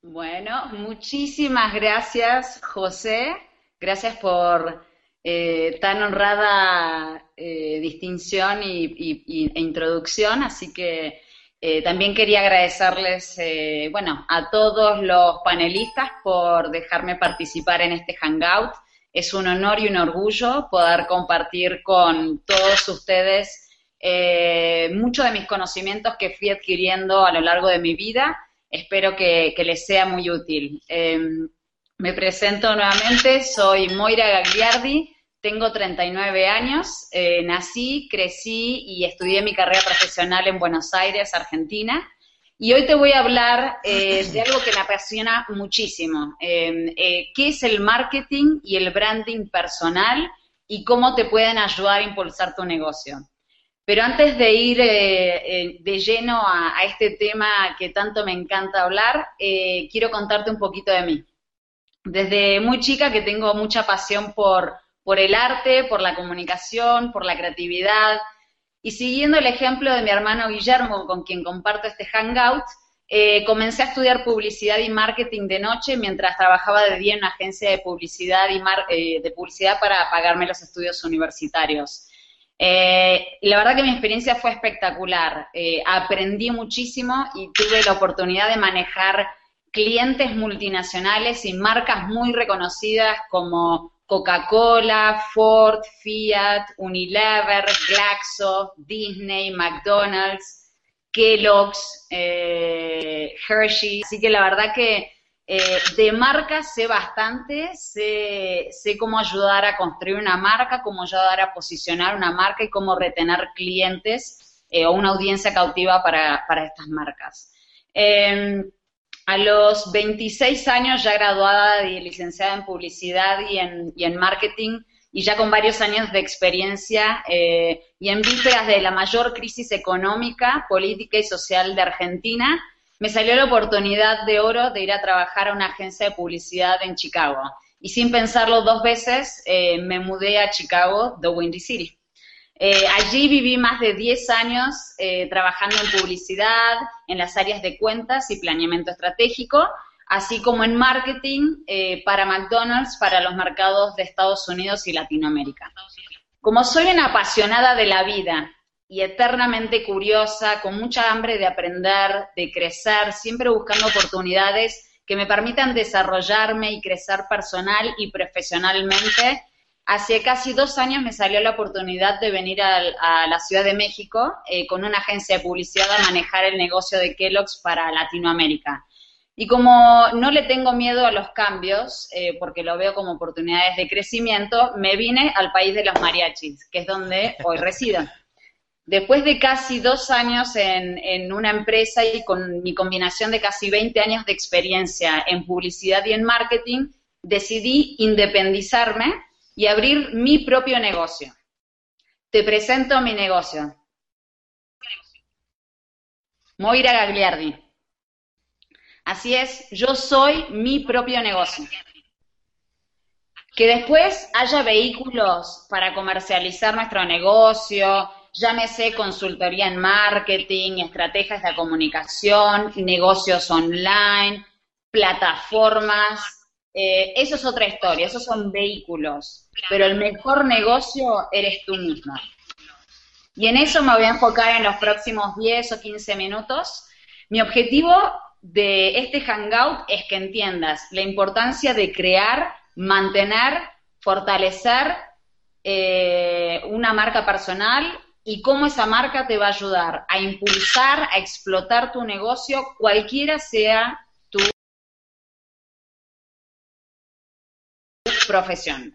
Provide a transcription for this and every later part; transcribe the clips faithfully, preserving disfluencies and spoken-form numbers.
Bueno, muchísimas gracias, José. Gracias por eh, tan honrada eh, distinción y, y- y- e introducción. Así que eh, también quería agradecerles, eh, bueno, a todos los panelistas por dejarme participar en este Hangout. Es un honor y un orgullo poder compartir con todos ustedes eh, muchos de mis conocimientos que fui adquiriendo a lo largo de mi vida. Espero que, que les sea muy útil. Eh, me presento nuevamente, soy Moira Gagliardi, tengo treinta y nueve años, eh, nací, crecí y estudié mi carrera profesional en Buenos Aires, Argentina, y hoy te voy a hablar eh, de algo que me apasiona muchísimo, eh, eh, qué es el marketing y el branding personal y cómo te pueden ayudar a impulsar tu negocio. Pero antes de ir eh, eh, de lleno a, a este tema que tanto me encanta hablar, eh, quiero contarte un poquito de mí. Desde muy chica que tengo mucha pasión por, por el arte, por la comunicación, por la creatividad, y siguiendo el ejemplo de mi hermano Guillermo, con quien comparto este hangout, eh, comencé a estudiar publicidad y marketing de noche mientras trabajaba de día en una agencia de publicidad y mar, eh, de publicidad para pagarme los estudios universitarios. Eh, la verdad que mi experiencia fue espectacular. Eh, aprendí muchísimo y tuve la oportunidad de manejar clientes multinacionales y marcas muy reconocidas como Coca-Cola, Ford, Fiat, Unilever, Glaxo, Disney, McDonald's, Kellogg's, eh, Hershey. Así que la verdad que eh, de marcas sé bastante, sé, sé cómo ayudar a construir una marca, cómo ayudar a posicionar una marca y cómo retener clientes eh, o una audiencia cautiva para, para estas marcas. Eh, a los veintiséis años, ya graduada y licenciada en publicidad y en, y en marketing, y ya con varios años de experiencia eh, y en vísperas de la mayor crisis económica, política y social de Argentina, me salió la oportunidad de oro de ir a trabajar a una agencia de publicidad en Chicago. Y sin pensarlo dos veces, eh, me mudé a Chicago, The Windy City. Eh, allí viví más de diez años eh, trabajando en publicidad, en las áreas de cuentas y planeamiento estratégico, así como en marketing eh, para McDonald's, para los mercados de Estados Unidos y Latinoamérica. Como soy una apasionada de la vida y eternamente curiosa, con mucha hambre de aprender, de crecer, siempre buscando oportunidades que me permitan desarrollarme y crecer personal y profesionalmente, hace casi dos años me salió la oportunidad de venir al, a la Ciudad de México eh, con una agencia de publicidad a manejar el negocio de Kellogg's para Latinoamérica. Y como no le tengo miedo a los cambios, eh, porque lo veo como oportunidades de crecimiento, me vine al país de los mariachis, que es donde hoy resido. Después de casi dos años en, en una empresa y con mi combinación de casi veinte años de experiencia en publicidad y en marketing, decidí independizarme y abrir mi propio negocio. Te presento mi negocio. Moira Gagliardi. Así es, yo soy mi propio negocio. Que después haya vehículos para comercializar nuestro negocio, llámese consultoría en marketing, estrategias de comunicación, negocios online, plataformas, eh, eso es otra historia, esos son vehículos, pero el mejor negocio eres tú misma. Y en eso me voy a enfocar en los próximos diez o quince minutos. Mi objetivo de este hangout es que entiendas la importancia de crear, mantener, fortalecer eh, una marca personal y cómo esa marca te va a ayudar a impulsar, a explotar tu negocio, cualquiera sea tu profesión.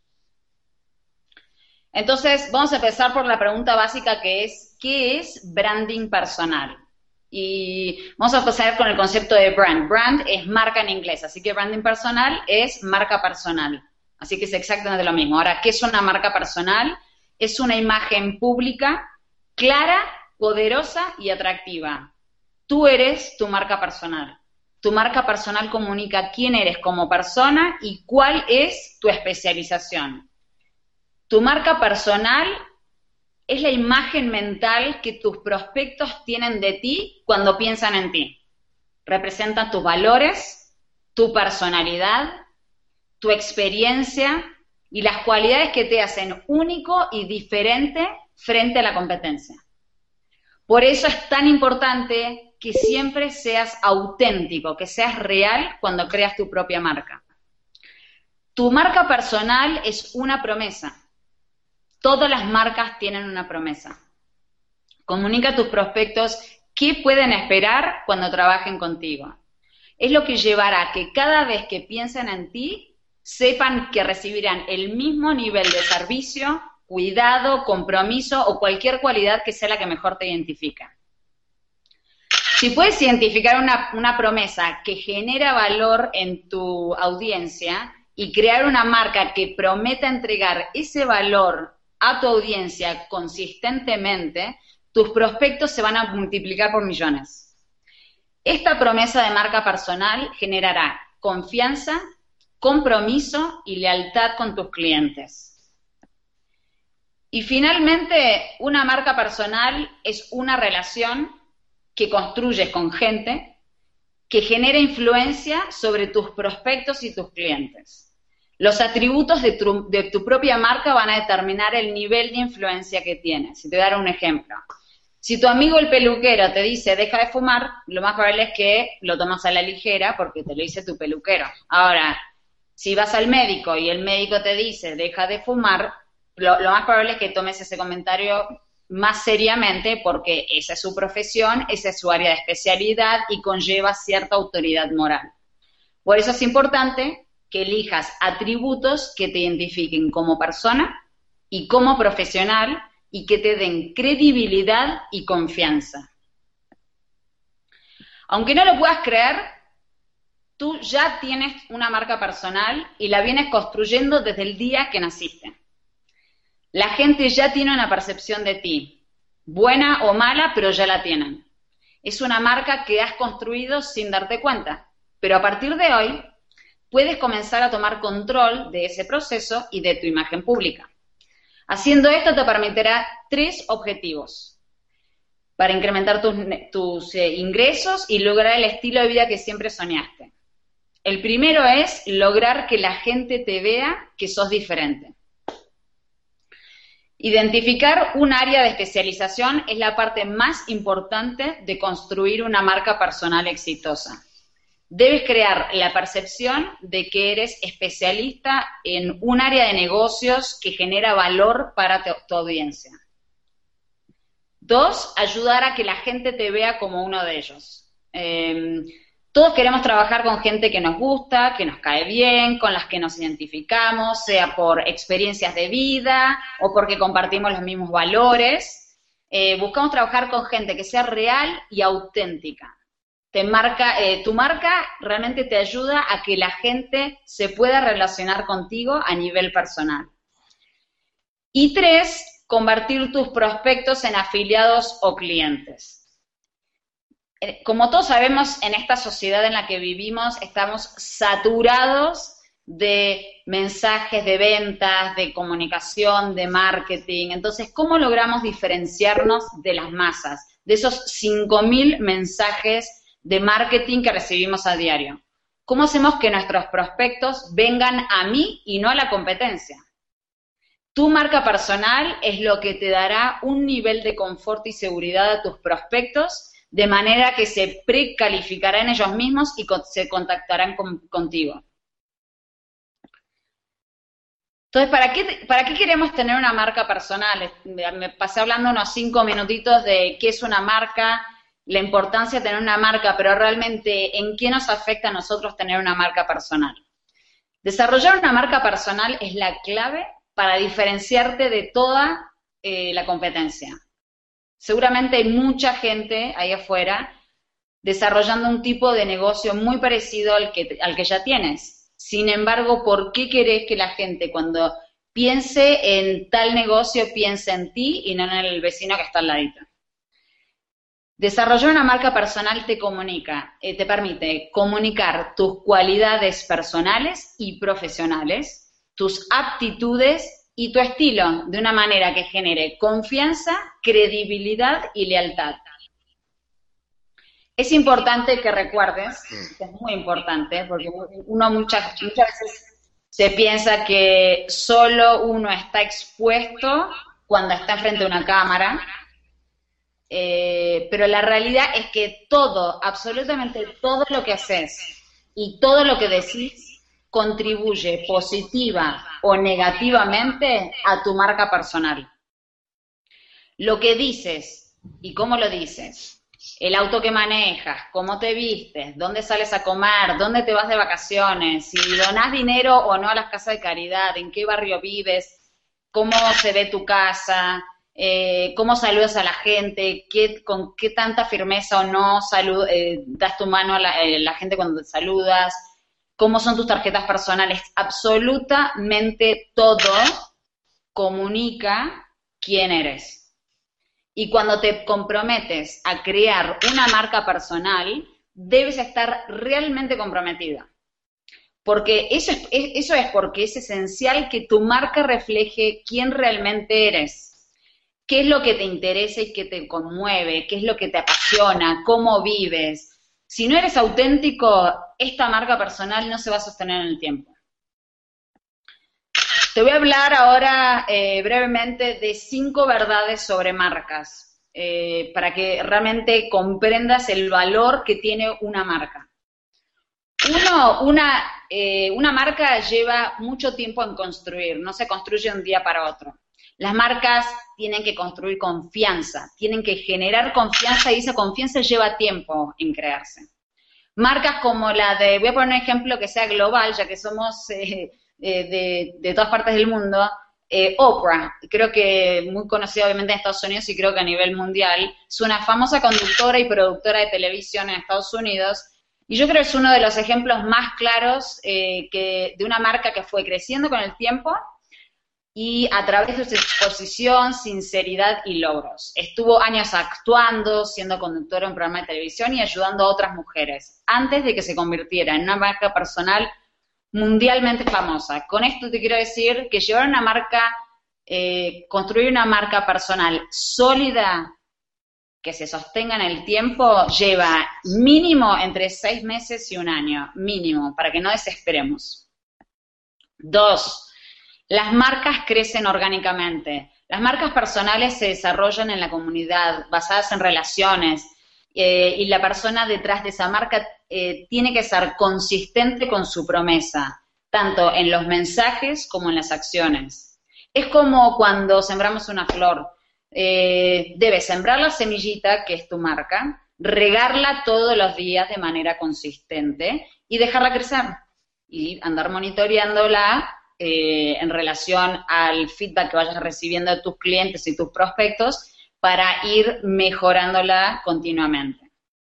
Entonces, vamos a empezar por la pregunta básica que es, ¿qué es branding personal? Y vamos a empezar con el concepto de brand. Brand es marca en inglés, así que branding personal es marca personal. Así que es exactamente lo mismo. Ahora, ¿qué es una marca personal? Es una imagen pública, clara, poderosa y atractiva. Tú eres tu marca personal. Tu marca personal comunica quién eres como persona y cuál es tu especialización. Tu marca personal es la imagen mental que tus prospectos tienen de ti cuando piensan en ti. representan tus valores, tu personalidad, tu experiencia y las cualidades que te hacen único y diferente frente a la competencia. Por eso es tan importante que siempre seas auténtico, que seas real cuando creas tu propia marca. Tu marca personal es una promesa. Todas las marcas tienen una promesa. Comunica a tus prospectos qué pueden esperar cuando trabajen contigo. Es lo que llevará a que cada vez que piensen en ti, sepan que recibirán el mismo nivel de servicio, cuidado, compromiso o cualquier cualidad que sea la que mejor te identifica. Si puedes identificar una, una promesa que genera valor en tu audiencia y crear una marca que prometa entregar ese valor a tu audiencia consistentemente, tus prospectos se van a multiplicar por millones. Esta promesa de marca personal generará confianza, compromiso y lealtad con tus clientes. Y finalmente, una marca personal es una relación que construyes con gente que genera influencia sobre tus prospectos y tus clientes. Los atributos de tu, de tu propia marca van a determinar el nivel de influencia que tienes. Y te voy a dar un ejemplo. Si tu amigo el peluquero te dice deja de fumar, lo más probable es que lo tomas a la ligera porque te lo dice tu peluquero. Ahora, si vas al médico y el médico te dice deja de fumar, Lo, lo más probable es que tomes ese comentario más seriamente porque esa es su profesión, esa es su área de especialidad y conlleva cierta autoridad moral. Por eso es importante que elijas atributos que te identifiquen como persona y como profesional y que te den credibilidad y confianza. Aunque no lo puedas creer, tú ya tienes una marca personal y la vienes construyendo desde el día que naciste. La gente ya tiene una percepción de ti, buena o mala, pero ya la tienen. Es una marca que has construido sin darte cuenta, pero a partir de hoy puedes comenzar a tomar control de ese proceso y de tu imagen pública. Haciendo esto te permitirá tres objetivos para incrementar tus, tus eh, ingresos y lograr el estilo de vida que siempre soñaste. El primero es lograr que la gente te vea que sos diferente. Identificar un área de especialización es la parte más importante de construir una marca personal exitosa. Debes crear la percepción de que eres especialista en un área de negocios que genera valor para tu, tu audiencia. Dos, ayudar a que la gente te vea como uno de ellos. Eh, Todos queremos trabajar con gente que nos gusta, que nos cae bien, con las que nos identificamos, sea por experiencias de vida o porque compartimos los mismos valores. Eh, buscamos trabajar con gente que sea real y auténtica. Te marca, eh, tu marca realmente te ayuda a que la gente se pueda relacionar contigo a nivel personal. Y tres, convertir tus prospectos en afiliados o clientes. Como todos sabemos, en esta sociedad en la que vivimos estamos saturados de mensajes de ventas, de comunicación, de marketing. Entonces, ¿cómo logramos diferenciarnos de las masas, de esos cinco mil mensajes de marketing que recibimos a diario? ¿Cómo hacemos que nuestros prospectos vengan a mí y no a la competencia? Tu marca personal es lo que te dará un nivel de confort y seguridad a tus prospectos, de manera que se precalificarán ellos mismos y se contactarán con, contigo. Entonces, ¿para qué, ¿para qué queremos tener una marca personal? Me pasé hablando unos cinco minutitos de qué es una marca, la importancia de tener una marca, pero realmente, ¿en qué nos afecta a nosotros tener una marca personal? Desarrollar una marca personal es la clave para diferenciarte de toda eh, la competencia. Seguramente hay mucha gente ahí afuera desarrollando un tipo de negocio muy parecido al que, al que ya tienes. Sin embargo, ¿por qué querés que la gente cuando piense en tal negocio piense en ti y no en el vecino que está al ladito? Desarrollar una marca personal te comunica, eh, te permite comunicar tus cualidades personales y profesionales, tus aptitudes y tu estilo de una manera que genere confianza, credibilidad y lealtad. Es importante que recuerdes, que es muy importante, porque uno muchas, muchas veces se piensa que solo uno está expuesto cuando está frente a una cámara, eh, pero la realidad es que todo, absolutamente todo lo que haces y todo lo que decís contribuye positiva o negativamente a tu marca personal. Lo que dices y cómo lo dices, el auto que manejas, cómo te vistes, dónde sales a comer, dónde te vas de vacaciones, si donás dinero o no a las casas de caridad, en qué barrio vives, cómo se ve tu casa, eh, cómo saludas a la gente, qué, con qué tanta firmeza o no salud, eh, das tu mano a la, eh, la gente cuando te saludas, cómo son tus tarjetas personales, absolutamente todo comunica quién eres. Y cuando te comprometes a crear una marca personal, debes estar realmente comprometida. Porque eso es, eso es porque es esencial que tu marca refleje quién realmente eres. Qué es lo que te interesa y qué te conmueve, qué es lo que te apasiona, cómo vives. Si no eres auténtico, esta marca personal no se va a sostener en el tiempo. Te voy a hablar ahora eh, brevemente de cinco verdades sobre marcas, eh, para que realmente comprendas el valor que tiene una marca. Uno, una, eh, una marca lleva mucho tiempo en construir, no se construye de un día para otro. Las marcas tienen que construir confianza, tienen que generar confianza y esa confianza lleva tiempo en crearse. Marcas como la de, voy a poner un ejemplo que sea global, ya que somos... Eh, Eh, de, de todas partes del mundo, eh, Oprah, creo que muy conocida obviamente en Estados Unidos y creo que a nivel mundial, es una famosa conductora y productora de televisión en Estados Unidos, y yo creo que es uno de los ejemplos más claros eh, que, de una marca que fue creciendo con el tiempo y a través de su exposición, sinceridad y logros. Estuvo años actuando, siendo conductora en un programa de televisión y ayudando a otras mujeres, antes de que se convirtiera en una marca personal mundialmente famosa. Con esto te quiero decir que llevar una marca, eh, construir una marca personal sólida, que se sostenga en el tiempo, lleva mínimo entre seis meses y un año, mínimo, para que no desesperemos. Dos, las marcas crecen orgánicamente. Las marcas personales se desarrollan en la comunidad, basadas en relaciones, eh, y la persona detrás de esa marca eh, tiene que ser consistente con su promesa, tanto en los mensajes como en las acciones. Es como cuando sembramos una flor. Eh, debes sembrar la semillita, que es tu marca, regarla todos los días de manera consistente y dejarla crecer y andar monitoreándola eh, en relación al feedback que vayas recibiendo de tus clientes y tus prospectos para ir mejorándola continuamente.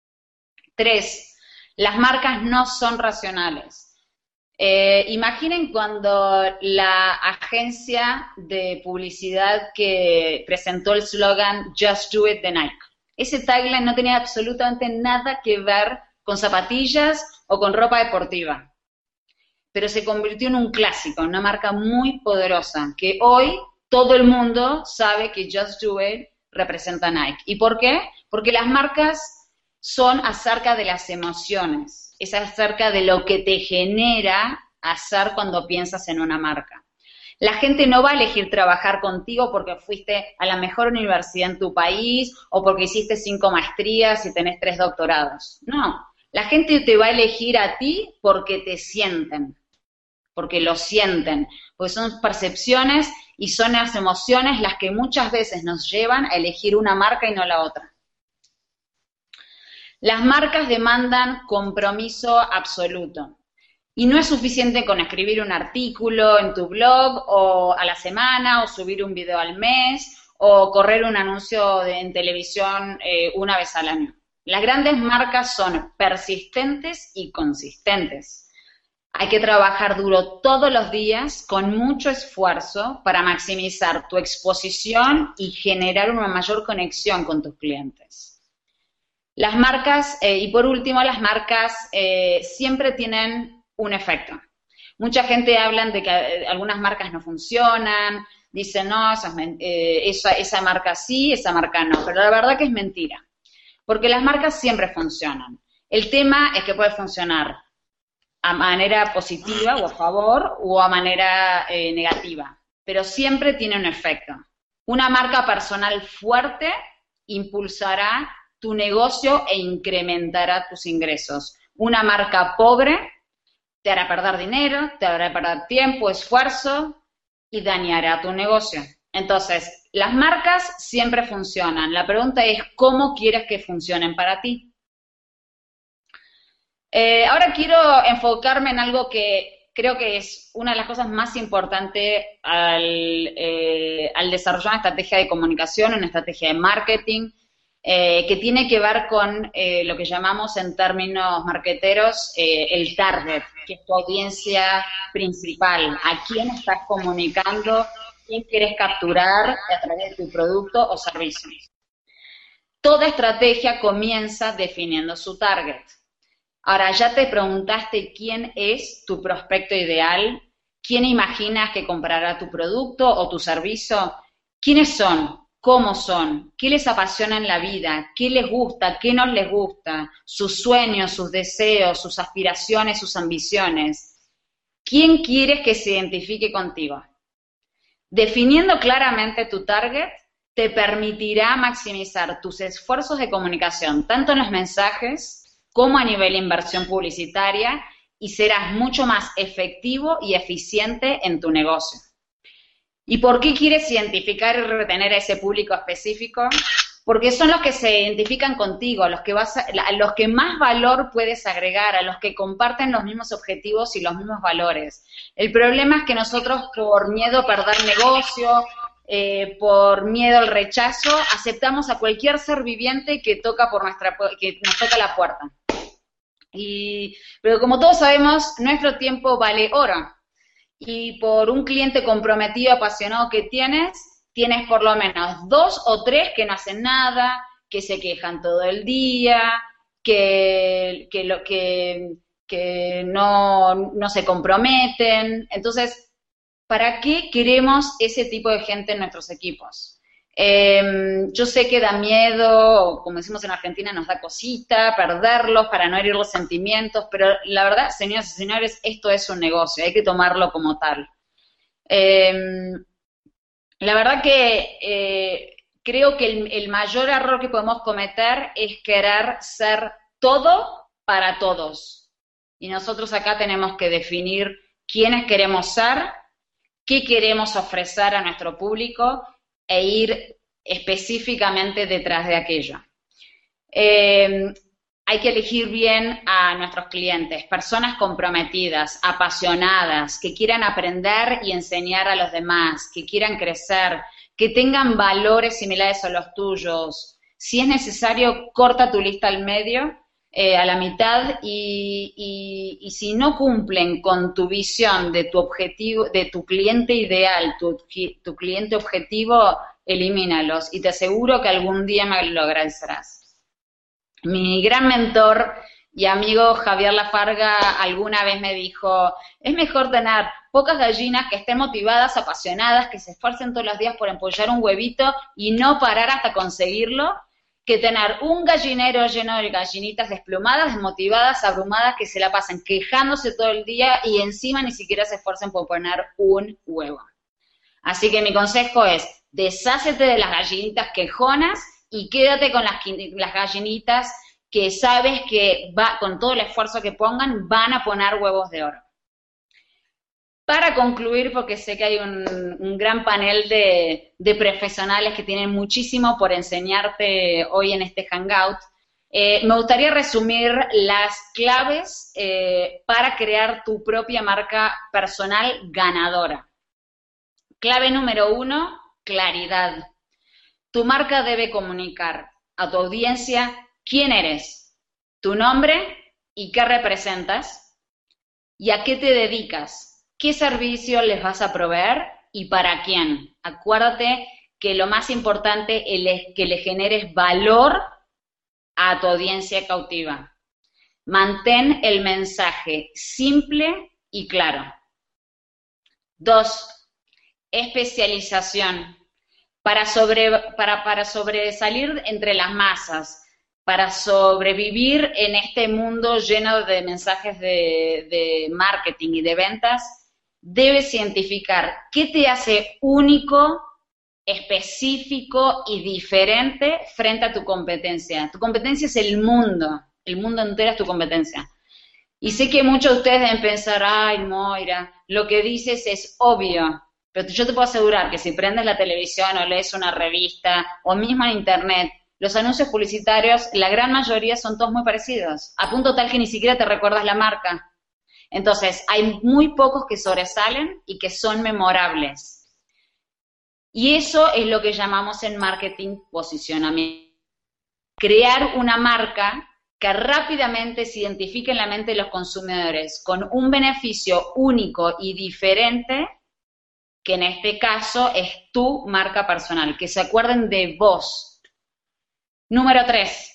Tres, las marcas no son racionales. Eh, imaginen cuando la agencia de publicidad que presentó el slogan Just Do It de Nike. Ese tagline no tenía absolutamente nada que ver con zapatillas o con ropa deportiva, pero se convirtió en un clásico, una marca muy poderosa, que hoy todo el mundo sabe que Just Do It representa Nike. ¿Y por qué? Porque las marcas son acerca de las emociones, es acerca de lo que te genera hacer cuando piensas en una marca. La gente no va a elegir trabajar contigo porque fuiste a la mejor universidad en tu país o porque hiciste cinco maestrías y tenés tres doctorados. No, la gente te va a elegir a ti porque te sienten, porque lo sienten, porque son percepciones y son las emociones las que muchas veces nos llevan a elegir una marca y no la otra. Las marcas demandan compromiso absoluto. Y no es suficiente con escribir un artículo en tu blog o a la semana o subir un video al mes o correr un anuncio de, en televisión eh, una vez al año. Las grandes marcas son persistentes y consistentes. Hay que trabajar duro todos los días con mucho esfuerzo para maximizar tu exposición y generar una mayor conexión con tus clientes. Las marcas, eh, y por último, las marcas eh, siempre tienen un efecto. Mucha gente habla de que eh, algunas marcas no funcionan, dicen, no, esa, eh, esa, esa marca sí, esa marca no, pero la verdad que es mentira. Porque las marcas siempre funcionan. El tema es que puede funcionar a manera positiva o a favor o a manera eh, negativa, pero siempre tiene un efecto. Una marca personal fuerte impulsará tu negocio e incrementará tus ingresos. Una marca pobre te hará perder dinero, te hará perder tiempo, esfuerzo y dañará tu negocio. Entonces, las marcas siempre funcionan. La pregunta es, ¿cómo quieres que funcionen para ti? Eh, ahora quiero enfocarme en algo que creo que es una de las cosas más importantes al, eh, al desarrollar una estrategia de comunicación, una estrategia de marketing, eh, que tiene que ver con eh, lo que llamamos en términos marketeros eh, el target, que es tu audiencia principal, a quién estás comunicando, quién quieres capturar a través de tu producto o servicio. Toda estrategia comienza definiendo su target. Ahora, ¿ya te preguntaste quién es tu prospecto ideal? ¿Quién imaginas que comprará tu producto o tu servicio? ¿Quiénes son? ¿Cómo son? ¿Qué les apasiona en la vida? ¿Qué les gusta? ¿Qué no les gusta? Sus sueños, sus deseos, sus aspiraciones, sus ambiciones. ¿Quién quieres que se identifique contigo? Definiendo claramente tu target te permitirá maximizar tus esfuerzos de comunicación, tanto en los mensajes como a nivel de inversión publicitaria, y serás mucho más efectivo y eficiente en tu negocio. ¿Y por qué quieres identificar y retener a ese público específico? Porque son los que se identifican contigo, los que vas a, a los que más valor puedes agregar, a los que comparten los mismos objetivos y los mismos valores. El problema es que nosotros, por miedo a perder negocio, eh, por miedo al rechazo, aceptamos a cualquier ser viviente que toca por nuestra que nos toca la puerta. Y, pero como todos sabemos, nuestro tiempo vale oro. Y por un cliente comprometido, apasionado que tienes, tienes por lo menos dos o tres que no hacen nada, que se quejan todo el día, que, que, lo, que, que no, no se comprometen. Entonces, ¿para qué queremos ese tipo de gente en nuestros equipos? Eh, yo sé que da miedo, como decimos en Argentina, nos da cosita perderlos para no herir los sentimientos, pero la verdad, señoras y señores, esto es un negocio, hay que tomarlo como tal. Eh, la verdad que eh, creo que el, el mayor error que podemos cometer es querer ser todo para todos. Y nosotros acá tenemos que definir quiénes queremos ser, qué queremos ofrecer a nuestro público e ir específicamente detrás de aquello. Eh, hay que elegir bien a nuestros clientes, personas comprometidas, apasionadas, que quieran aprender y enseñar a los demás, que quieran crecer, que tengan valores similares a los tuyos. Si es necesario, corta tu lista al medio, eh, a la mitad, y, y, y si no cumplen con tu visión de tu objetivo, de tu cliente ideal, tu, tu cliente objetivo, elimínalos y te aseguro que algún día me lo agradecerás. Mi gran mentor y amigo Javier Lafarga alguna vez me dijo, es mejor tener pocas gallinas que estén motivadas, apasionadas, que se esfuercen todos los días por empollar un huevito y no parar hasta conseguirlo, que tener un gallinero lleno de gallinitas desplumadas, desmotivadas, abrumadas, que se la pasan quejándose todo el día y encima ni siquiera se esfuercen por poner un huevo. Así que mi consejo es, deshácete de las gallinitas quejonas y quédate con las, las gallinitas que sabes que va, con todo el esfuerzo que pongan van a poner huevos de oro. Para concluir, porque sé que hay un, un gran panel de, de profesionales que tienen muchísimo por enseñarte hoy en este Hangout, eh, me gustaría resumir las claves eh, para crear tu propia marca personal ganadora. Clave número uno, claridad. Tu marca debe comunicar a tu audiencia quién eres, tu nombre y qué representas, y a qué te dedicas. ¿Qué servicio les vas a proveer y para quién? Acuérdate que lo más importante es que le generes valor a tu audiencia cautiva. Mantén el mensaje simple y claro. Dos, especialización. Para, sobre, para, para sobresalir entre las masas, para sobrevivir en este mundo lleno de mensajes de, de marketing y de ventas, debes identificar qué te hace único, específico y diferente frente a tu competencia. Tu competencia es el mundo, el mundo entero es tu competencia. Y sé que muchos de ustedes deben pensar, ay, Moira, lo que dices es obvio, pero yo te puedo asegurar que si prendes la televisión o lees una revista o mismo en internet, los anuncios publicitarios, la gran mayoría son todos muy parecidos, a punto tal que ni siquiera te recuerdas la marca. Entonces, hay muy pocos que sobresalen y que son memorables. Y eso es lo que llamamos en marketing posicionamiento. Crear una marca que rápidamente se identifique en la mente de los consumidores con un beneficio único y diferente, que en este caso es tu marca personal, que se acuerden de vos. Número tres,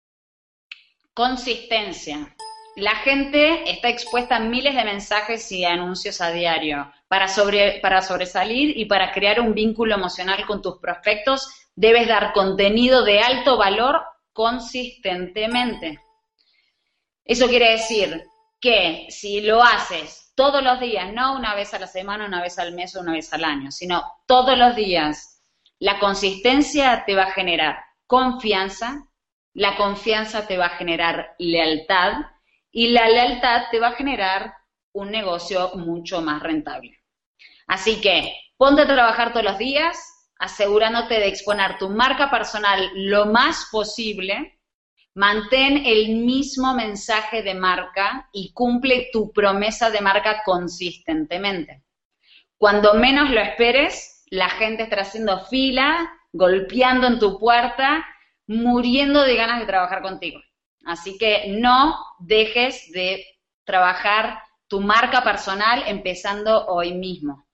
consistencia. La gente está expuesta a miles de mensajes y anuncios a diario. Para, sobre, para sobresalir y para crear un vínculo emocional con tus prospectos, debes dar contenido de alto valor consistentemente. Eso quiere decir que si lo haces todos los días, no una vez a la semana, una vez al mes o una vez al año, sino todos los días, la consistencia te va a generar confianza, la confianza te va a generar lealtad y la lealtad te va a generar un negocio mucho más rentable. Así que ponte a trabajar todos los días, asegurándote de exponer tu marca personal lo más posible, mantén el mismo mensaje de marca y cumple tu promesa de marca consistentemente. Cuando menos lo esperes, la gente estará haciendo fila, golpeando en tu puerta, muriendo de ganas de trabajar contigo. Así que no dejes de trabajar tu marca personal empezando hoy mismo.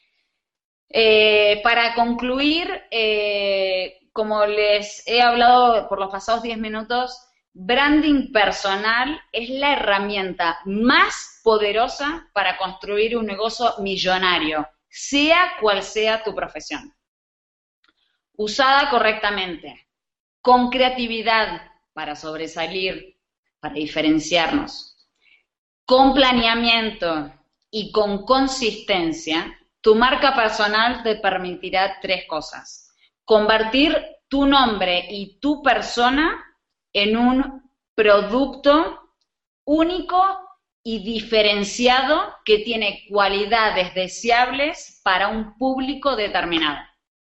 Eh, para concluir, eh, como les he hablado por los pasados diez minutos, branding personal es la herramienta más poderosa para construir un negocio millonario, sea cual sea tu profesión. Usada correctamente, con creatividad para sobresalir, para diferenciarnos, con planeamiento y con consistencia, tu marca personal te permitirá tres cosas. Convertir tu nombre y tu persona en un producto único y diferenciado que tiene cualidades deseables para un público determinado.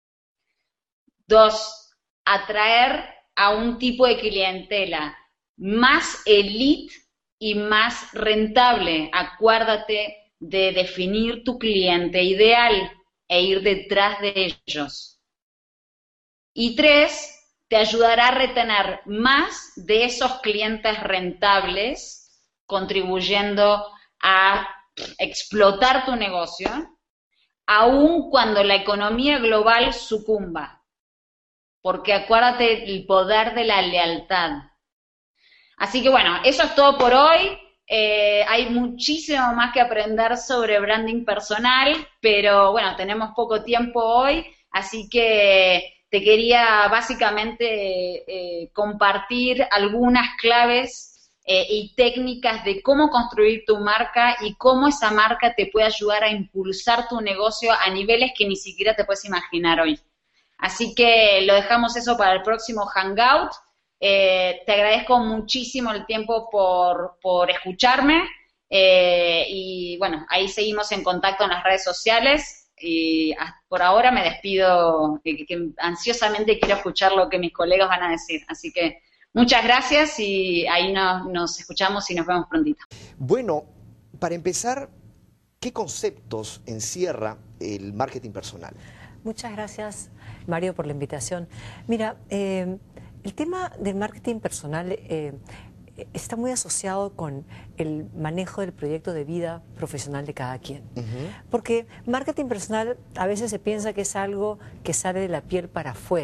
Dos, atraer a un tipo de clientela más elite y más rentable. Acuérdate de definir tu cliente ideal e ir detrás de ellos. Y tres, te ayudará a retener más de esos clientes rentables, contribuyendo a explotar tu negocio, aun cuando la economía global sucumba. Porque acuérdate el poder de la lealtad. Así que bueno, eso es todo por hoy. Eh, hay muchísimo más que aprender sobre branding personal, pero bueno, tenemos poco tiempo hoy, así que te quería básicamente eh, compartir algunas claves eh, y técnicas de cómo construir tu marca y cómo esa marca te puede ayudar a impulsar tu negocio a niveles que ni siquiera te puedes imaginar hoy. Así que lo dejamos eso para el próximo Hangout. Eh, te agradezco muchísimo el tiempo por, por escucharme eh, y bueno, ahí seguimos en contacto en las redes sociales y por ahora me despido, que, que ansiosamente quiero escuchar lo que mis colegas van a decir. Así que muchas gracias y ahí nos, nos escuchamos y nos vemos prontito. Bueno, para empezar, ¿qué conceptos encierra el marketing personal? Muchas gracias, Mario, por la invitación. Mira, eh, el tema del marketing personal eh, está muy asociado con el manejo del proyecto de vida profesional de cada quien. Uh-huh. Porque marketing personal a veces se piensa que es algo que sale de la piel para afuera. Uh-huh.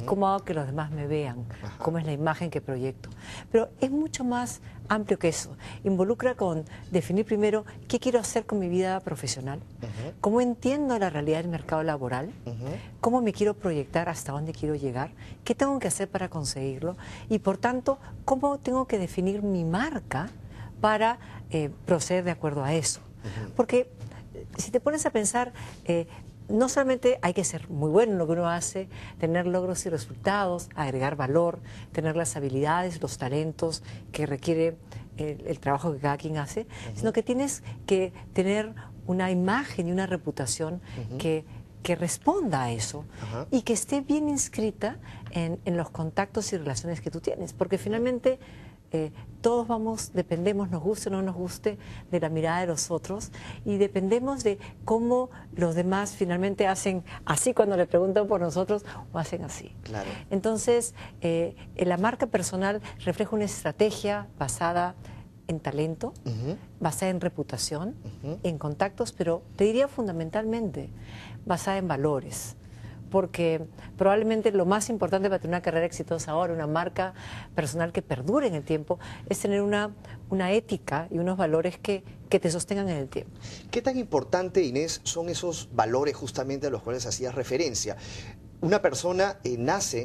Uh-huh. ¿Cómo hago que los demás me vean? Ajá. ¿Cómo es la imagen que proyecto? Pero es mucho más amplio que eso. Involucra con definir primero qué quiero hacer con mi vida profesional, uh-huh. cómo entiendo la realidad del mercado laboral, uh-huh. cómo me quiero proyectar, hasta dónde quiero llegar, qué tengo que hacer para conseguirlo y, por tanto, cómo tengo que definir mi marca para eh, proceder de acuerdo a eso. Uh-huh. Porque si te pones a pensar, eh, no solamente hay que ser muy bueno en lo que uno hace, tener logros y resultados, agregar valor, tener las habilidades, los talentos que requiere el, el trabajo que cada quien hace, uh-huh. sino que tienes que tener una imagen y una reputación uh-huh. que, que responda a eso uh-huh. y que esté bien inscrita en, en los contactos y relaciones que tú tienes, porque finalmente Eh, todos vamos, dependemos, nos guste o no nos guste, de la mirada de los otros y dependemos de cómo los demás finalmente hacen así cuando le preguntan por nosotros o hacen así. Claro. Entonces, eh, la marca personal refleja una estrategia basada en talento, uh-huh. basada en reputación, uh-huh. en contactos, pero te diría fundamentalmente basada en valores. Porque probablemente lo más importante para tener una carrera exitosa ahora, una marca personal que perdure en el tiempo, es tener una, una ética y unos valores que, que te sostengan en el tiempo. ¿Qué tan importante, Inés, son esos valores justamente a los cuales hacías referencia? Una persona eh, nace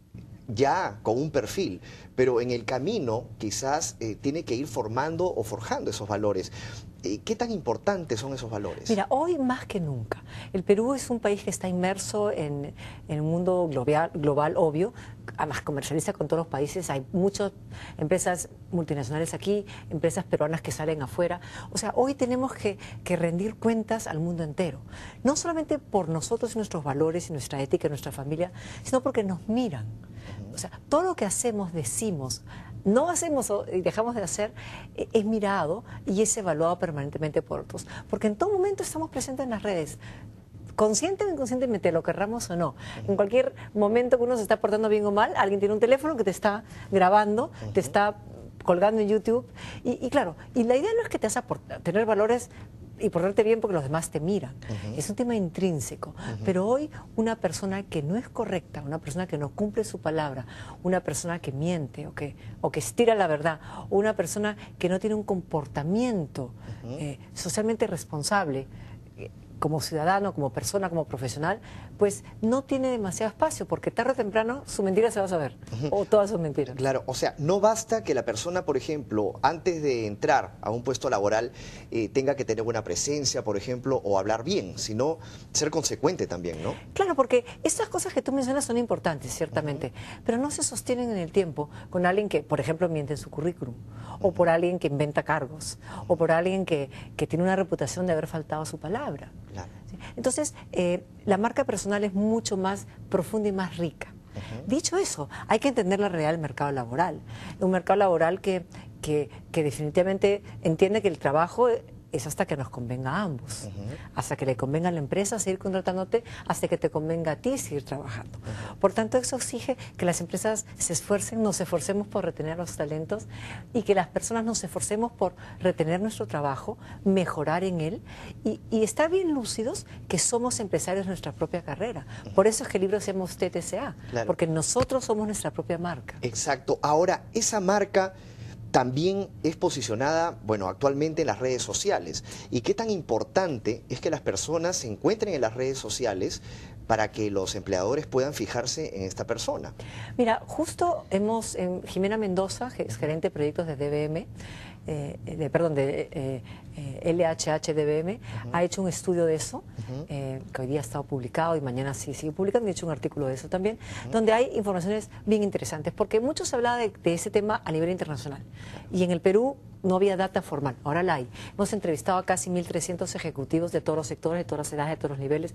ya con un perfil, pero en el camino quizás eh, tiene que ir formando o forjando esos valores. Eh, ¿Qué tan importantes son esos valores? Mira, hoy más que nunca. El Perú es un país que está inmerso en, en un mundo global, global, obvio, además comercializa con todos los países, hay muchas empresas multinacionales aquí, empresas peruanas que salen afuera. O sea, hoy tenemos que, que rendir cuentas al mundo entero, no solamente por nosotros y nuestros valores y nuestra ética y nuestra familia, sino porque nos miran. O sea, todo lo que hacemos, decimos, no hacemos y dejamos de hacer, es mirado y es evaluado permanentemente por otros. Porque en todo momento estamos presentes en las redes, consciente o inconscientemente, lo querramos o no. En cualquier momento que uno se está portando bien o mal, alguien tiene un teléfono que te está grabando, uh-huh. te está colgando en YouTube. Y, y claro, y la idea no es que te hagas tener valores y portarte bien porque los demás te miran. Uh-huh. Es un tema intrínseco. Uh-huh. Pero hoy una persona que no es correcta, una persona que no cumple su palabra, una persona que miente o que, o que estira la verdad, o una persona que no tiene un comportamiento uh-huh. eh, socialmente responsable, eh, como ciudadano, como persona, como profesional, pues no tiene demasiado espacio, porque tarde o temprano su mentira se va a saber, uh-huh. o todas sus mentiras. Claro, o sea, no basta que la persona, por ejemplo, antes de entrar a un puesto laboral, eh, tenga que tener buena presencia, por ejemplo, o hablar bien, sino ser consecuente también, ¿no? Claro, porque estas cosas que tú mencionas son importantes, ciertamente, uh-huh. pero no se sostienen en el tiempo con alguien que, por ejemplo, miente en su currículum, uh-huh. o por alguien que inventa cargos, uh-huh. o por alguien que, que tiene una reputación de haber faltado a su palabra. Claro. ¿Sí? Entonces, eh, la marca personal es mucho más profunda y más rica. Uh-huh. Dicho eso, hay que entender la realidad del mercado laboral. Un mercado laboral que, que, que definitivamente entiende que el trabajo es hasta que nos convenga a ambos, uh-huh. hasta que le convenga a la empresa seguir contratándote, hasta que te convenga a ti seguir trabajando. Uh-huh. Por tanto, eso exige que las empresas se esfuercen, nos esforcemos por retener los talentos y que las personas nos esforcemos por retener nuestro trabajo, mejorar en él y, y estar bien lúcidos que somos empresarios de nuestra propia carrera. Uh-huh. Por eso es que el libro se llama T T C A, claro. porque nosotros somos nuestra propia marca. Exacto. Ahora, esa marca también es posicionada, bueno, actualmente en las redes sociales. ¿Y qué tan importante es que las personas se encuentren en las redes sociales para que los empleadores puedan fijarse en esta persona? Mira, justo hemos, en Jimena Mendoza, que es gerente de proyectos de D B M, eh, de, perdón, de eh, eh, L H H D B M, uh-huh. ha hecho un estudio de eso, uh-huh. eh, que hoy día ha estado publicado y mañana sí sigue publicando, y ha hecho un artículo de eso también, uh-huh. donde hay informaciones bien interesantes, porque mucho se hablaba de, de ese tema a nivel internacional, y en el Perú no había data formal, ahora la hay. Hemos entrevistado a casi mil trescientos ejecutivos de todos los sectores, de todas las edades, de todos los niveles,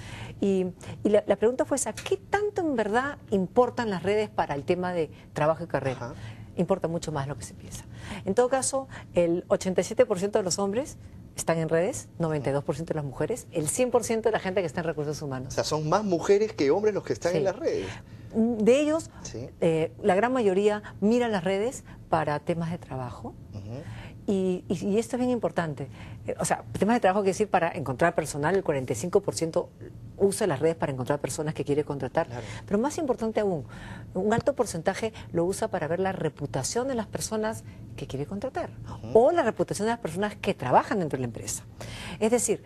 y, y la, la pregunta fue esa: ¿qué tanto en verdad importan las redes para el tema de trabajo y carrera? Uh-huh. Importa mucho más de lo que se piensa. En todo caso, el ochenta y siete por ciento de los hombres están en redes, noventa y dos por ciento de las mujeres, el cien por ciento de la gente que está en recursos humanos. O sea, son más mujeres que hombres los que están sí. en las redes. De ellos, sí. eh, la gran mayoría mira las redes para temas de trabajo. Uh-huh. Y, y, y esto es bien importante. Eh, o sea, temas de trabajo, quiere decir, para encontrar personal, el cuarenta y cinco por ciento usa las redes para encontrar personas que quiere contratar. Claro. Pero más importante aún, un alto porcentaje lo usa para ver la reputación de las personas que quiere contratar. Uh-huh. O la reputación de las personas que trabajan dentro de la empresa. Es decir,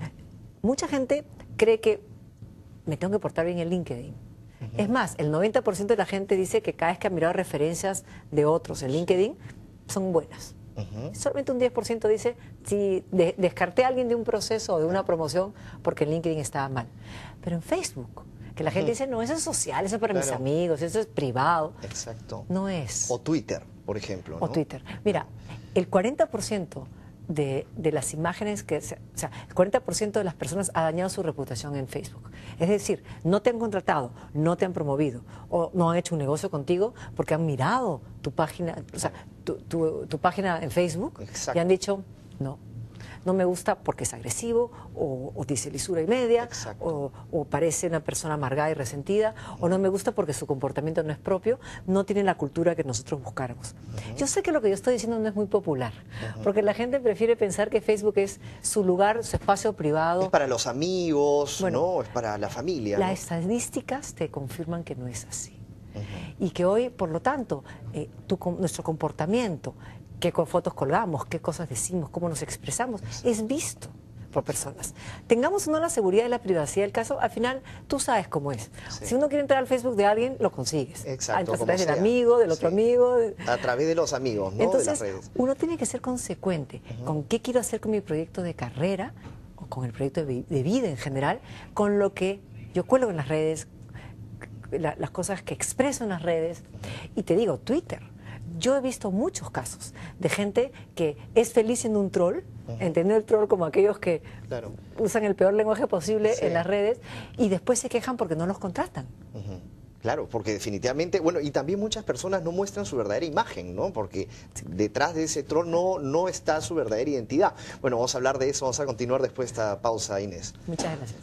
mucha gente cree que me tengo que portar bien en LinkedIn. Uh-huh. Es más, el noventa por ciento de la gente dice que cada vez que ha mirado referencias de otros en LinkedIn son buenas. Uh-huh. Solamente un diez por ciento dice si de, descarté a alguien de un proceso o de una promoción porque en LinkedIn estaba mal. Pero en Facebook, que la gente uh-huh. dice, no, eso es social, eso es para claro. mis amigos, eso es privado. Exacto. No es. O Twitter, por ejemplo, ¿no? O Twitter. Mira, el cuarenta por ciento de, de las imágenes que... O sea, el cuarenta por ciento de las personas ha dañado su reputación en Facebook. Es decir, no te han contratado, no te han promovido o no han hecho un negocio contigo porque han mirado tu página, o sea, tu, tu, tu página en Facebook. Exacto. Y han dicho, no, no me gusta porque es agresivo o, o dice lisura y media o, o parece una persona amargada y resentida uh-huh. o no me gusta porque su comportamiento no es propio, no tiene la cultura que nosotros buscáramos. Uh-huh. Yo sé que lo que yo estoy diciendo no es muy popular, uh-huh. porque la gente prefiere pensar que Facebook es su lugar, su espacio privado. Es para los amigos, bueno, ¿no? Es para la familia. Las ¿no? estadísticas te confirman que no es así. Uh-huh. Y que hoy, por lo tanto, eh, tu, nuestro comportamiento, qué fotos colgamos, qué cosas decimos, cómo nos expresamos, es visto por personas. Tengamos o no la seguridad y la privacidad del caso, al final tú sabes cómo es. Sí. Si uno quiere entrar al Facebook de alguien, lo consigues. Exacto. A través del amigo, del otro sí. amigo. A través de los amigos, ¿no? Entonces, de las redes. Uno tiene que ser consecuente uh-huh. con qué quiero hacer con mi proyecto de carrera, o con el proyecto de, de vida en general, con lo que yo cuelgo en las redes, la, las cosas que expreso en las redes. Y te digo, Twitter. Yo he visto muchos casos de gente que es feliz siendo un troll, uh-huh. entendiendo el troll como aquellos que claro. usan el peor lenguaje posible sí. en las redes y después se quejan porque no los contratan. Uh-huh. Claro, porque definitivamente, bueno, y también muchas personas no muestran su verdadera imagen, ¿no? Porque detrás de ese troll no, no está su verdadera identidad. Bueno, vamos a hablar de eso, vamos a continuar después de esta pausa, Inés. Muchas gracias.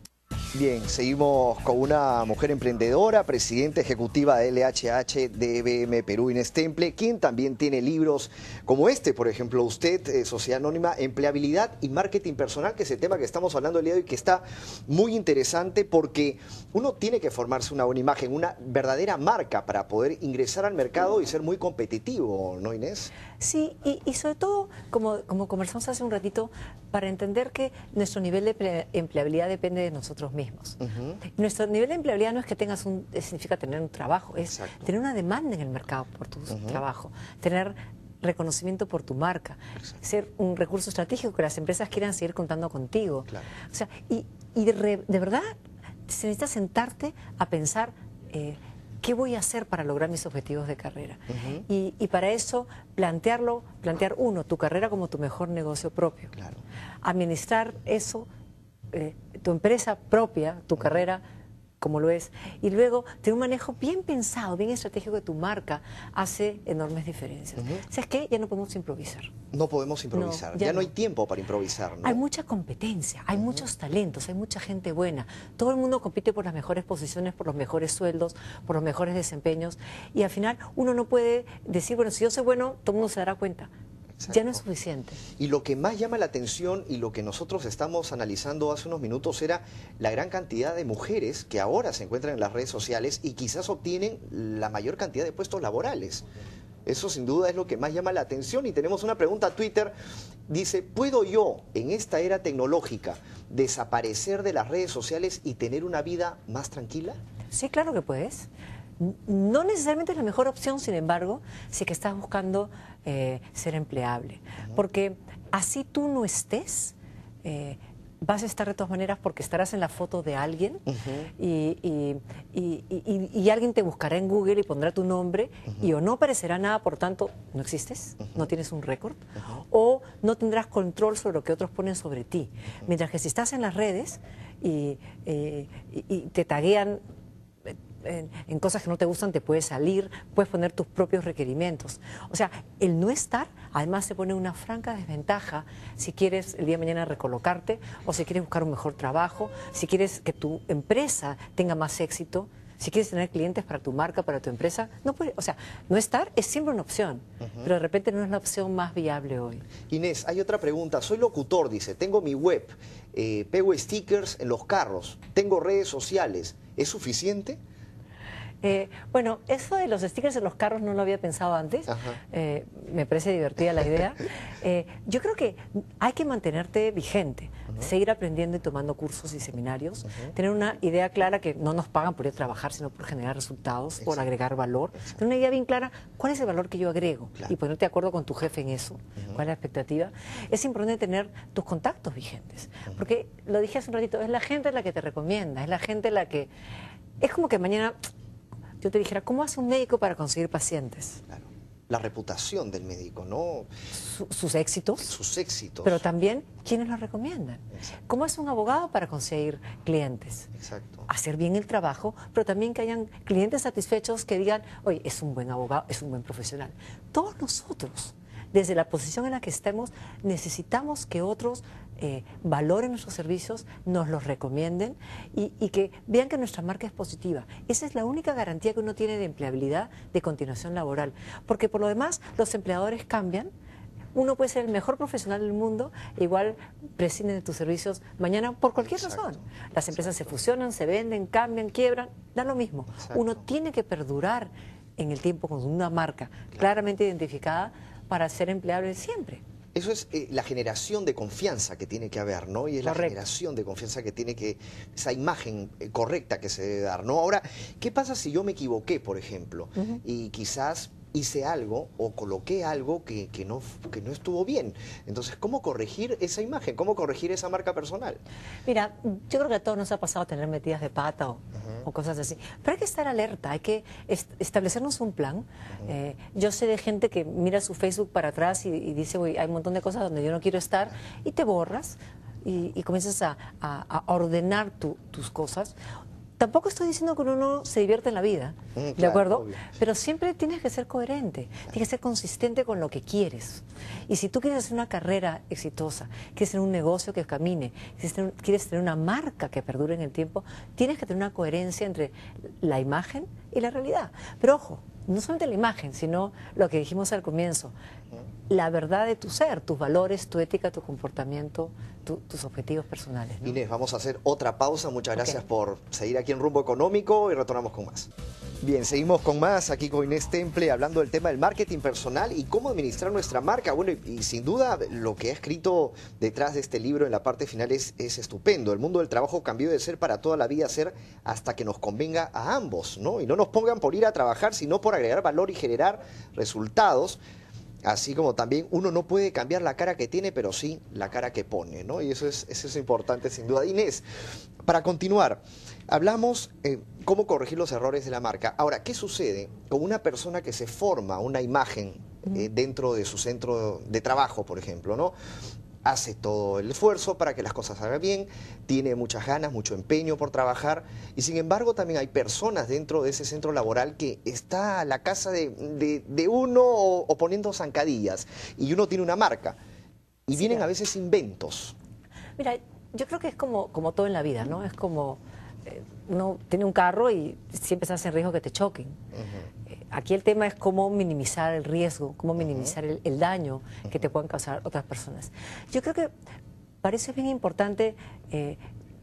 Bien, seguimos con una mujer emprendedora, presidenta ejecutiva de L H H D B M Perú, Inés Temple, quien también tiene libros como este, por ejemplo, usted, eh, Sociedad Anónima, Empleabilidad y Marketing Personal, que es el tema que estamos hablando el día de hoy, que está muy interesante porque uno tiene que formarse una buena imagen, una verdadera marca para poder ingresar al mercado y ser muy competitivo, ¿no, Inés? Sí, y, y sobre todo, como, como conversamos hace un ratito, para entender que nuestro nivel de empleabilidad depende de nosotros mismos. Uh-huh. Nuestro nivel de empleabilidad no es que tengas un, significa tener un trabajo, es Exacto. tener una demanda en el mercado por tu uh-huh. trabajo, tener reconocimiento por tu marca, Exacto. ser un recurso estratégico que las empresas quieran seguir contando contigo. Claro. O sea, y, y de, re, de verdad se necesita sentarte a pensar eh, ¿qué voy a hacer para lograr mis objetivos de carrera? Uh-huh. y, y para eso plantearlo, plantear uno, tu carrera como tu mejor negocio propio. Claro. Administrar eso, eh, tu empresa propia, tu uh-huh. carrera como lo es, y luego tener un manejo bien pensado, bien estratégico de tu marca, hace enormes diferencias. Uh-huh. ¿Sabes qué? Ya no podemos improvisar. No podemos improvisar, no, ya, ya no, no hay tiempo para improvisar, ¿no? Hay mucha competencia, hay uh-huh. muchos talentos, hay mucha gente buena. Todo el mundo compite por las mejores posiciones, por los mejores sueldos, por los mejores desempeños, y al final uno no puede decir, bueno, si yo soy bueno, todo el mundo se dará cuenta. Exacto. Ya no es suficiente. Y lo que más llama la atención y lo que nosotros estamos analizando hace unos minutos era la gran cantidad de mujeres que ahora se encuentran en las redes sociales y quizás obtienen la mayor cantidad de puestos laborales. Eso sin duda es lo que más llama la atención. Y tenemos una pregunta a Twitter. Dice, ¿puedo yo en esta era tecnológica desaparecer de las redes sociales y tener una vida más tranquila? Sí, claro que puedes. No necesariamente es la mejor opción, sin embargo, si que estás buscando eh, ser empleable. Uh-huh. Porque así tú no estés, eh, vas a estar de todas maneras porque estarás en la foto de alguien uh-huh. y, y, y, y, y alguien te buscará en Google y pondrá tu nombre uh-huh. y o no aparecerá nada, por tanto, no existes, uh-huh. no tienes un récord, uh-huh. o no tendrás control sobre lo que otros ponen sobre ti. Uh-huh. Mientras que si estás en las redes y, y, y te taguean En, en cosas que no te gustan, te puedes salir, puedes poner tus propios requerimientos. O sea, el no estar, además se pone una franca desventaja si quieres el día de mañana recolocarte o si quieres buscar un mejor trabajo, si quieres que tu empresa tenga más éxito, si quieres tener clientes para tu marca, para tu empresa. No puede, o sea, no estar es siempre una opción, uh-huh. pero de repente no es la opción más viable hoy. Inés, hay otra pregunta. Soy locutor, dice, tengo mi web eh, pego stickers en los carros, tengo redes sociales, ¿es suficiente? Eh, bueno, eso de los stickers en los carros no lo había pensado antes. Eh, me parece divertida la idea. Eh, yo creo que hay que mantenerte vigente, uh-huh. seguir aprendiendo y tomando cursos y seminarios, uh-huh. tener una idea clara que no nos pagan por ir a trabajar, sino por generar resultados, Exacto. por agregar valor. Exacto. Tener una idea bien clara, ¿cuál es el valor que yo agrego? Claro. Y ponerte de acuerdo con tu jefe en eso, uh-huh. cuál es la expectativa. Es importante tener tus contactos vigentes, uh-huh. porque lo dije hace un ratito, es la gente la que te recomienda, es la gente la que... Es como que mañana... Yo te dijera, ¿cómo hace un médico para conseguir pacientes? Claro. La reputación del médico, ¿no? Su, sus éxitos. Sus éxitos. Pero también, ¿quiénes lo recomiendan? Exacto. ¿Cómo hace un abogado para conseguir clientes? Exacto. Hacer bien el trabajo, pero también que hayan clientes satisfechos que digan, oye, es un buen abogado, es un buen profesional. Todos nosotros, desde la posición en la que estemos, necesitamos que otros eh, valoren nuestros servicios, nos los recomienden y, y que vean que nuestra marca es positiva. Esa es la única garantía que uno tiene de empleabilidad, de continuación laboral. Porque por lo demás, los empleadores cambian. Uno puede ser el mejor profesional del mundo, e igual prescinden de tus servicios mañana por cualquier Exacto. razón. Las empresas Exacto. se fusionan, se venden, cambian, quiebran, da lo mismo. Exacto. Uno tiene que perdurar en el tiempo con una marca claro. claramente identificada para ser empleable siempre. Eso es eh, la generación de confianza que tiene que haber, ¿no? Y es Correcto. la generación de confianza que tiene que, esa imagen eh, correcta que se debe dar, ¿no? Ahora, ¿qué pasa si yo me equivoqué, por ejemplo? Uh-huh. Y quizás hice algo o coloqué algo que, que, no, que no estuvo bien. Entonces, ¿cómo corregir esa imagen? ¿Cómo corregir esa marca personal? Mira, yo creo que a todos nos ha pasado tener metidas de pata o, uh-huh. o cosas así. Pero hay que estar alerta, hay que est establecernos un plan. Uh-huh. eh, yo sé de gente que mira su Facebook para atrás y, y dice, uy, hay un montón de cosas donde yo no quiero estar, y te borras y, y comienzas a, a, a ordenar tu, tus cosas. Tampoco estoy diciendo que uno no se divierte en la vida, mm, claro, ¿de acuerdo? Obvio. Pero siempre tienes que ser coherente, claro. tienes que ser consistente con lo que quieres. Y si tú quieres hacer una carrera exitosa, quieres tener un negocio que camine, quieres tener, quieres tener una marca que perdure en el tiempo, tienes que tener una coherencia entre la imagen y la realidad. Pero ojo, no solamente la imagen, sino lo que dijimos al comienzo, la verdad de tu ser, tus valores, tu ética, tu comportamiento, tu, tus objetivos personales, ¿no? Inés, vamos a hacer otra pausa. Muchas gracias okay. por seguir aquí en Rumbo Económico y retornamos con más. Bien, seguimos con más aquí con Inés Temple hablando del tema del marketing personal y cómo administrar nuestra marca. Bueno, y, y sin duda lo que ha escrito detrás de este libro en la parte final es, es estupendo. El mundo del trabajo cambió de ser para toda la vida a ser hasta que nos convenga a ambos, ¿no? Y no nos pongan por ir a trabajar, sino por agregar valor y generar resultados. Así como también uno no puede cambiar la cara que tiene, pero sí la cara que pone, ¿no? Y eso es, eso es importante, sin duda. Inés, para continuar, hablamos eh, cómo corregir los errores de la marca. Ahora, ¿qué sucede con una persona que se forma una imagen eh, dentro de su centro de trabajo, por ejemplo, ¿no? Hace todo el esfuerzo para que las cosas salgan bien, tiene muchas ganas, mucho empeño por trabajar y sin embargo también hay personas dentro de ese centro laboral que está a la casa de, de, de uno o, o poniendo zancadillas y uno tiene una marca y sí, vienen claro. a veces inventos. Mira, yo creo que es como, como todo en la vida, ¿no? Es como eh, uno tiene un carro y siempre estás en riesgo que te choquen. Uh-huh. Aquí el tema es cómo minimizar el riesgo, cómo minimizar el, el daño que te puedan causar otras personas. Yo creo que parece bien importante eh,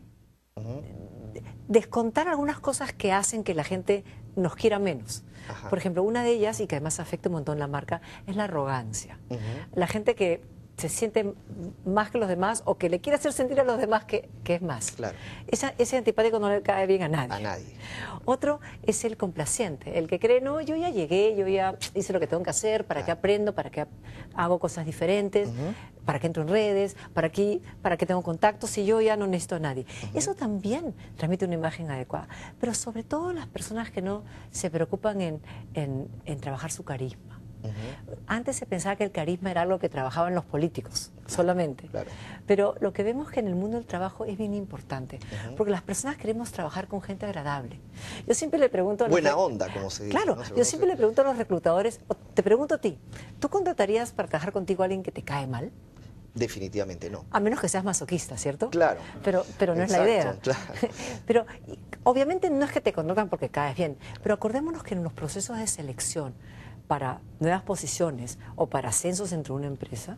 descontar algunas cosas que hacen que la gente nos quiera menos. Ajá. Por ejemplo, una de ellas, y que además afecta un montón la marca, es la arrogancia. Uh-huh. La gente que se siente más que los demás o que le quiere hacer sentir a los demás que, que es más. Claro. Esa, ese antipático no le cae bien a nadie. A nadie. Otro es el complaciente, el que cree, no, yo ya llegué, yo ya hice lo que tengo que hacer, para claro. que aprendo, para que hago cosas diferentes, uh-huh. para que entro en redes, para, aquí, para que tengo contactos y yo ya no necesito a nadie. Uh-huh. Eso también transmite una imagen adecuada. Pero sobre todo las personas que no se preocupan en, en, en trabajar su carisma. Uh-huh. Antes se pensaba que el carisma era algo que trabajaban los políticos solamente, claro. pero lo que vemos que en el mundo del trabajo es bien importante, uh-huh. porque las personas queremos trabajar con gente agradable. Yo siempre le pregunto a los buena onda, como se dice. Claro, ¿no? Se yo siempre le pregunto a los reclutadores, o te pregunto a ti, ¿tú contratarías para trabajar contigo a alguien que te cae mal? Definitivamente no. A menos que seas masoquista, ¿cierto? Claro. Pero, pero no Exacto, es la idea. Claro. Pero obviamente no es que te contratan porque caes bien, pero acordémonos que en los procesos de selección para nuevas posiciones o para ascensos dentro de una empresa,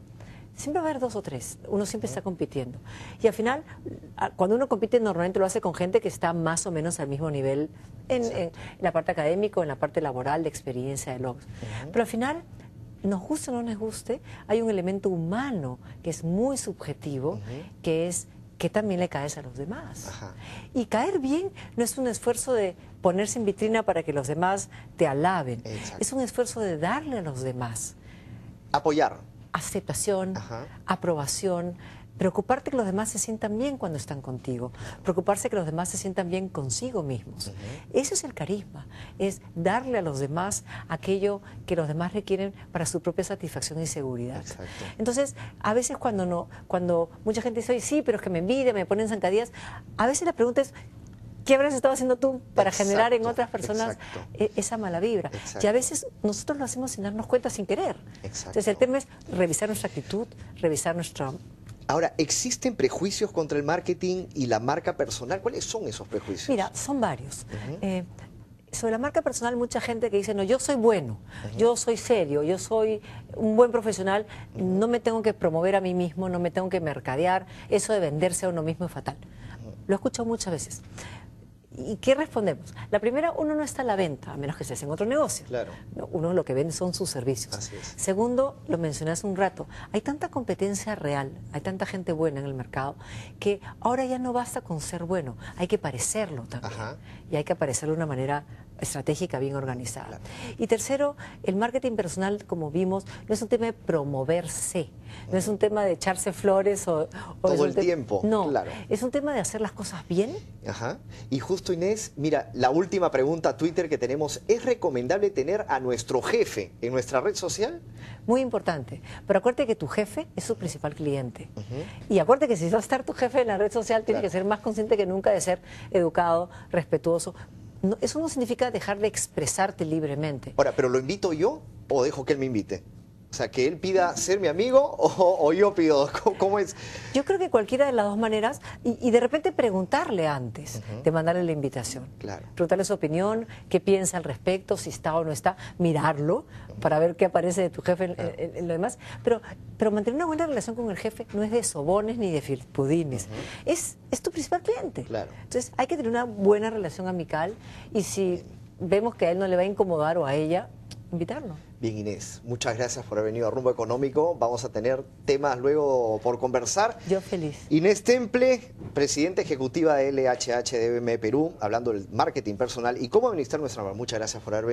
siempre va a haber dos o tres, uno siempre está compitiendo. Y al final, cuando uno compite normalmente lo hace con gente que está más o menos al mismo nivel en, en, en la parte académica, en la parte laboral, de experiencia, de logros. Uh-huh. Pero al final, nos guste o no nos guste, hay un elemento humano que es muy subjetivo, uh-huh. que es que también le caes a los demás. Ajá. Y caer bien no es un esfuerzo de ponerse en vitrina para que los demás te alaben. Exacto. Es un esfuerzo de darle a los demás. Apoyar. Aceptación, ajá. aprobación, preocuparte que los demás se sientan bien cuando están contigo, preocuparse que los demás se sientan bien consigo mismos. Uh-huh. Eso es el carisma, es darle a los demás aquello que los demás requieren para su propia satisfacción y seguridad. Exacto. Entonces, a veces cuando no, cuando mucha gente dice, sí, pero es que me envidia, me ponen zancadillas, a veces la pregunta es, ¿qué habrás estado haciendo tú para exacto, generar en otras personas exacto. esa mala vibra? Exacto. Y a veces nosotros lo hacemos sin darnos cuenta, sin querer. Exacto. Entonces el tema es revisar nuestra actitud, revisar nuestra... Ahora, ¿existen prejuicios contra el marketing y la marca personal? ¿Cuáles son esos prejuicios? Mira, son varios. Uh-huh. eh, sobre la marca personal, mucha gente que dice, no, yo soy bueno, uh-huh. yo soy serio, yo soy un buen profesional, uh-huh. no me tengo que promover a mí mismo, no me tengo que mercadear, eso de venderse a uno mismo es fatal. Uh-huh. Lo he escuchado muchas veces. ¿Y qué respondemos? La primera, uno no está a la venta, a menos que estés en otro negocio. Claro. Uno lo que vende son sus servicios. Así es. Segundo, lo mencioné hace un rato, hay tanta competencia real, hay tanta gente buena en el mercado, que ahora ya no basta con ser bueno, hay que parecerlo también. Ajá. Y hay que parecerlo de una manera estratégica, bien organizada. Claro. Y tercero, el marketing personal, como vimos, no es un tema de promoverse, no es un tema de echarse flores o... o todo el tiempo, no, claro. Es un tema de hacer las cosas bien. Ajá. Y justo, Inés, mira, la última pregunta a Twitter que tenemos, ¿es recomendable tener a nuestro jefe en nuestra red social? Muy importante, pero acuérdate que tu jefe es su principal cliente. Uh-huh. Y acuérdate que si va a estar tu jefe en la red social, tiene claro. que ser más consciente que nunca de ser educado, respetuoso. No, eso no significa dejar de expresarte libremente. Ahora, ¿pero lo invito yo o dejo que él me invite? O sea, que él pida ser mi amigo o, o yo pido, ¿cómo, cómo es? Yo creo que cualquiera de las dos maneras, y, y de repente preguntarle antes uh-huh. de mandarle la invitación. Claro. Preguntarle su opinión, qué piensa al respecto, si está o no está, mirarlo uh-huh. para ver qué aparece de tu jefe en, claro. en, en lo demás. Pero, pero mantener una buena relación con el jefe no es de sobones ni de filpudines, uh-huh. es, es tu principal cliente. Claro. Entonces hay que tener una buena relación amical y si vemos que a él no le va a incomodar o a ella, invitarlo. Bien, Inés, muchas gracias por haber venido a Rumbo Económico. Vamos a tener temas luego por conversar. Yo feliz. Inés Temple, presidenta ejecutiva de L H H D B M Perú, hablando del marketing personal y cómo administrar nuestra marca. Muchas gracias por haber venido.